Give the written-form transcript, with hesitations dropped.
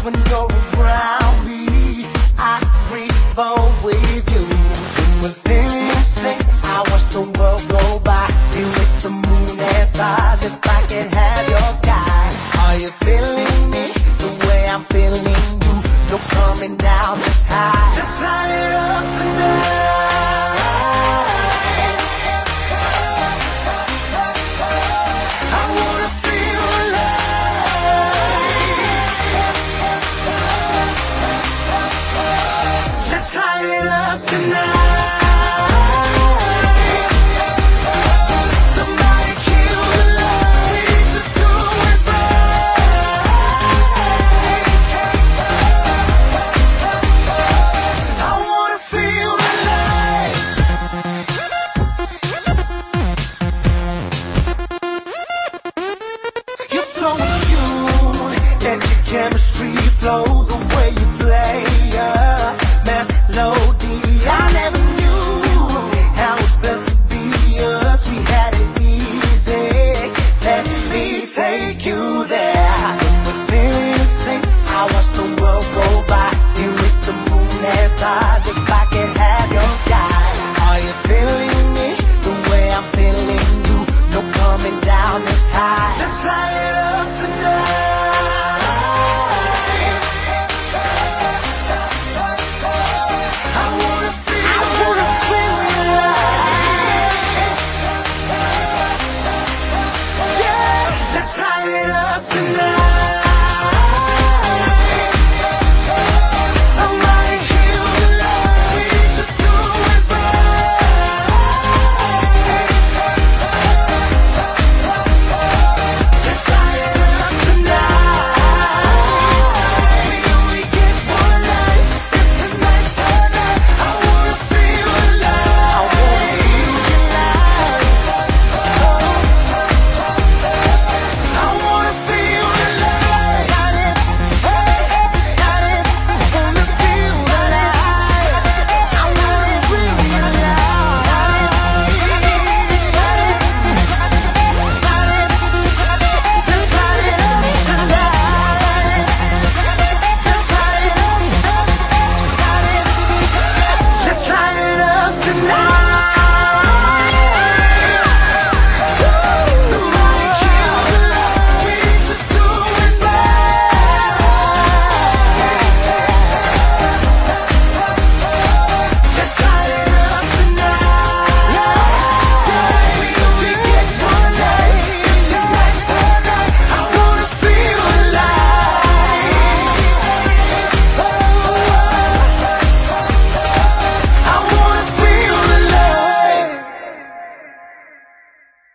when you're around me. I breathe with you. And we're feeling sick. I watch the world go by. You miss the moon and stars. If I could have your sky. Are you feeling me the way I'm feeling you? No coming down this high. Let's light it up tonight. Chemistry flow the